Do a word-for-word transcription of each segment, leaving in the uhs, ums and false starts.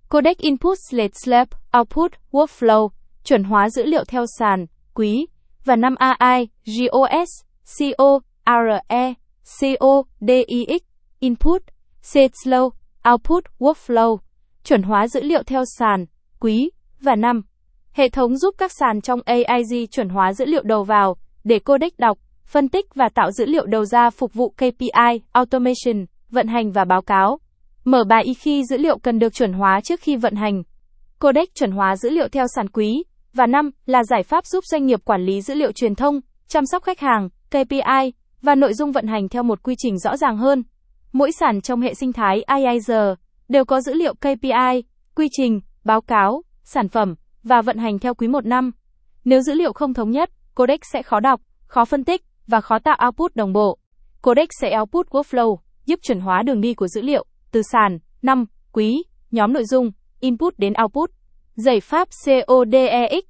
Codex Input Slate Slab Output Workflow, chuẩn hóa dữ liệu theo sàn, quý, và năm A I, G O S, C O, R E, C O, D I X, Input, Slate Slow, Output Workflow, chuẩn hóa dữ liệu theo sàn, quý, và năm. Hệ thống giúp các sàn trong A I G chuẩn hóa dữ liệu đầu vào, để Codex đọc, phân tích và tạo dữ liệu đầu ra phục vụ K P I, Automation, vận hành và báo cáo. Mở bài khi dữ liệu cần được chuẩn hóa trước khi vận hành. Codex chuẩn hóa dữ liệu theo sàn quý, và năm là giải pháp giúp doanh nghiệp quản lý dữ liệu truyền thông, chăm sóc khách hàng, K P I, và nội dung vận hành theo một quy trình rõ ràng hơn. Mỗi sàn trong hệ sinh thái A I G đều có dữ liệu K P I, quy trình, báo cáo, sản phẩm, và vận hành theo quý một năm. Nếu dữ liệu không thống nhất, Codex sẽ khó đọc, khó phân tích, và khó tạo output đồng bộ. Codex sẽ output workflow, giúp chuẩn hóa đường đi của dữ liệu, từ sàn, năm, quý, nhóm nội dung, input đến output. Giải pháp Codex,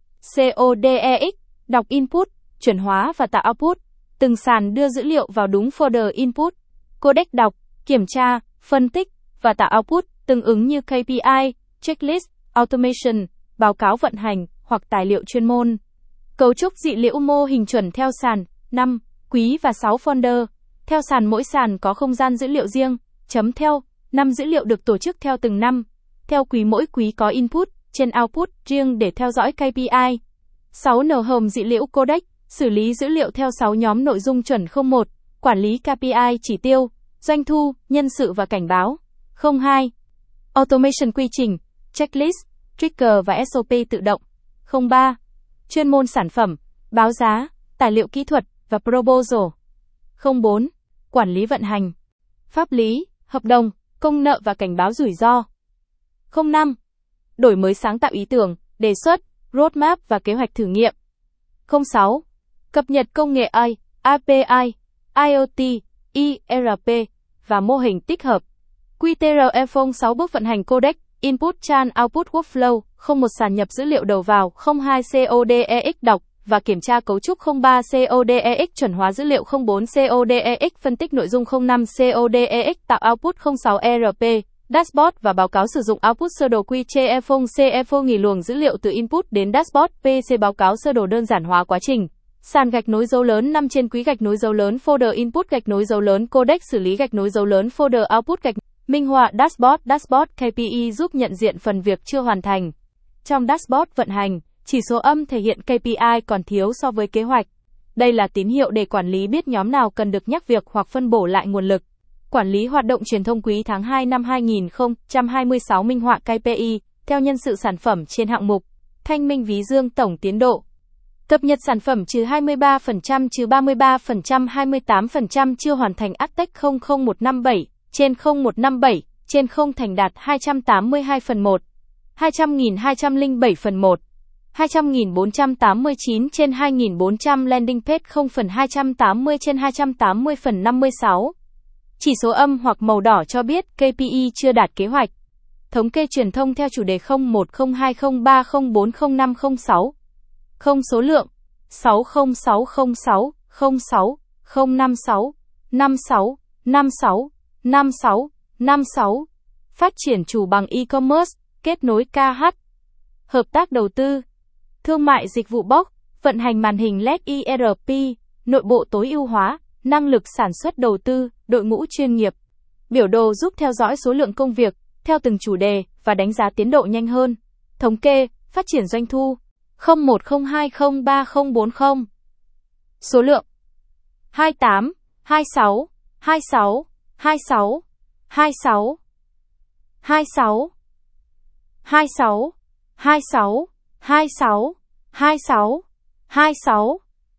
Codex, đọc input, chuẩn hóa và tạo output. Từng sàn đưa dữ liệu vào đúng folder input. Codex đọc, kiểm tra, phân tích, và tạo output, tương ứng như K P I, checklist, automation, báo cáo vận hành, hoặc tài liệu chuyên môn. Cấu trúc dữ liệu mô hình chuẩn theo sàn, năm, quý và sáu folder. Theo sàn mỗi sàn có không gian dữ liệu riêng, chấm theo, năm dữ liệu được tổ chức theo từng năm. Theo quý mỗi quý có input, trên output riêng để theo dõi K P I. sáu N hồng dữ liệu Codex, xử lý dữ liệu theo sáu nhóm nội dung chuẩn không một, quản lý K P I chỉ tiêu, doanh thu, nhân sự và cảnh báo. không hai Automation quy trình, checklist, trigger và S O P tự động. không ba Chuyên môn sản phẩm, báo giá, tài liệu kỹ thuật, và proposal. không bốn Quản lý vận hành, pháp lý, hợp đồng, công nợ và cảnh báo rủi ro. không năm Đổi mới sáng tạo ý tưởng, đề xuất, roadmap và kế hoạch thử nghiệm. không sáu Cập nhật công nghệ A I, A P I, I O T, E R P, và mô hình tích hợp. Q T R E không sáu bước vận hành Codex, Input Chan Output Workflow, không một sàn nhập dữ liệu đầu vào. không hai Codex đọc và kiểm tra cấu trúc. không ba Codex chuẩn hóa dữ liệu. không bốn Codex phân tích nội dung. không năm Codex tạo output. không sáu E R P, dashboard và báo cáo sử dụng output sơ đồ. Q T E không C E không nghỉ luồng dữ liệu từ input đến dashboard. P C báo cáo sơ đồ đơn giản hóa quá trình. Sàn gạch nối dấu lớn năm trên quý gạch nối dấu lớn folder input gạch nối dấu lớn Codex xử lý gạch nối dấu lớn folder output gạch minh họa dashboard dashboard K P I giúp nhận diện phần việc chưa hoàn thành. Trong dashboard vận hành, chỉ số âm thể hiện K P I còn thiếu so với kế hoạch. Đây là tín hiệu để quản lý biết nhóm nào cần được nhắc việc hoặc phân bổ lại nguồn lực. Quản lý hoạt động truyền thông quý tháng hai năm hai nghìn không trăm hai mươi sáu minh họa K P I theo nhân sự sản phẩm trên hạng mục. Thanh minh ví dương tổng tiến độ. Cập nhật sản phẩm trừ hai mươi ba phần trăm trừ ba mươi ba phần trăm hai mươi tám phần trăm chưa hoàn thành Aztec không không một năm bảy trên không một năm bảy trên không thành đạt hai trăm tám mươi hai phần một, hai trăm nghìn hai trăm lẻ bảy phần một, hai trăm nghìn bốn trăm tám mươi chín trên hai nghìn bốn trăm landing page không phần hai trăm tám mươi trên hai trăm tám mươi phần năm mươi sáu. Chỉ số âm hoặc màu đỏ cho biết K P I chưa đạt kế hoạch. Thống kê truyền thông theo chủ đề không một không hai không ba không bốn không năm không sáu. Không số lượng sáu không sáu không sáu không sáu không năm sáu năm sáu năm sáu năm sáu năm sáu. Phát triển chủ bằng e-commerce, kết nối K H. Hợp tác đầu tư, thương mại dịch vụ box, vận hành màn hình led E R P, nội bộ tối ưu hóa, năng lực sản xuất đầu tư, đội ngũ chuyên nghiệp. Biểu đồ giúp theo dõi số lượng công việc theo từng chủ đề và đánh giá tiến độ nhanh hơn. Thống kê, phát triển doanh thu không một không hai không ba không bốn không. Số lượng hai tám, hai sáu, hai sáu, hai sáu, hai sáu, hai sáu, hai sáu, hai sáu, hai sáu, hai sáu, hai sáu.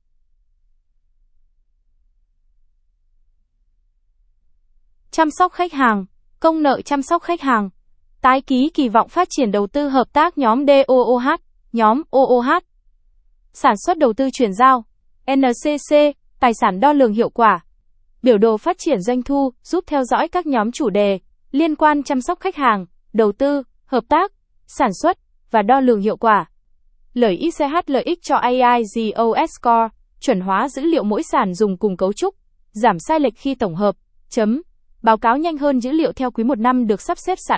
Chăm sóc khách hàng, công nợ chăm sóc khách hàng. Tái ký kỳ vọng phát triển đầu tư hợp tác nhóm D O O H, nhóm O O H. Sản xuất đầu tư chuyển giao, N C C, tài sản đo lường hiệu quả. Biểu đồ phát triển doanh thu giúp theo dõi các nhóm chủ đề liên quan chăm sóc khách hàng, đầu tư, hợp tác, sản xuất và đo lường hiệu quả. Lợi ích C H lợi ích cho A I G O S Score, chuẩn hóa dữ liệu mỗi sàn dùng cùng cấu trúc, giảm sai lệch khi tổng hợp, chấm. Báo cáo nhanh hơn dữ liệu theo quý một năm được sắp xếp sẵn,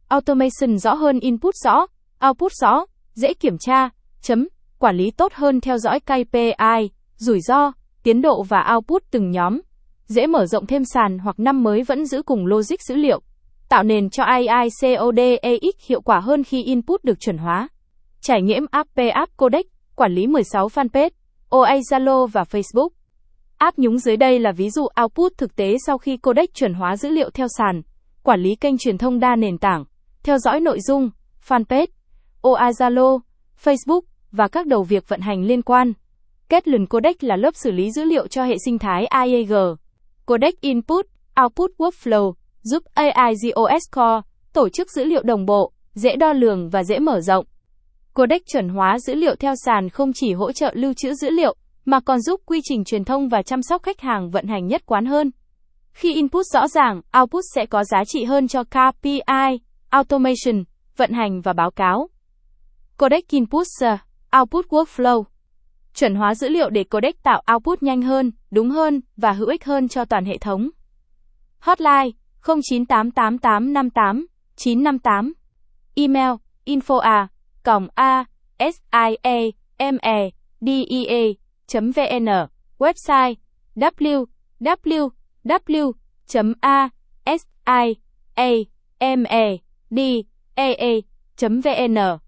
Automation rõ hơn, input rõ, output rõ, dễ kiểm tra, chấm, quản lý tốt hơn, theo dõi ca pê i, rủi ro, tiến độ và output từng nhóm. Dễ mở rộng thêm sàn hoặc năm mới vẫn giữ cùng logic dữ liệu. Tạo nền cho a i Codex hiệu quả hơn khi input được chuẩn hóa. Trải nghiệm app pê App Codex, quản lý mười sáu fanpage, o a Zalo và Facebook. App nhúng dưới đây là ví dụ output thực tế sau khi Codex chuẩn hóa dữ liệu theo sàn. Quản lý kênh truyền thông đa nền tảng, theo dõi nội dung, fanpage, o a Zalo, Facebook và các đầu việc vận hành liên quan. Kết luận, Codex là lớp xử lý dữ liệu cho hệ sinh thái i a giê. Codex Input, Output Workflow, giúp a i giê o ét Core tổ chức dữ liệu đồng bộ, dễ đo lường và dễ mở rộng. Codex chuẩn hóa dữ liệu theo sàn không chỉ hỗ trợ lưu trữ dữ liệu, mà còn giúp quy trình truyền thông và chăm sóc khách hàng vận hành nhất quán hơn. Khi input rõ ràng, output sẽ có giá trị hơn cho ca pê i, automation, vận hành và báo cáo. Codex Input, Output Workflow. Chuẩn hóa dữ liệu để Codex tạo output nhanh hơn, đúng hơn và hữu ích hơn cho toàn hệ thống. Hotline không chín tám tám tám năm tám chín năm tám. Email info a còng a s i a m e d e a chấm v n. Website w w w chấm a s i a m e d e a chấm v n.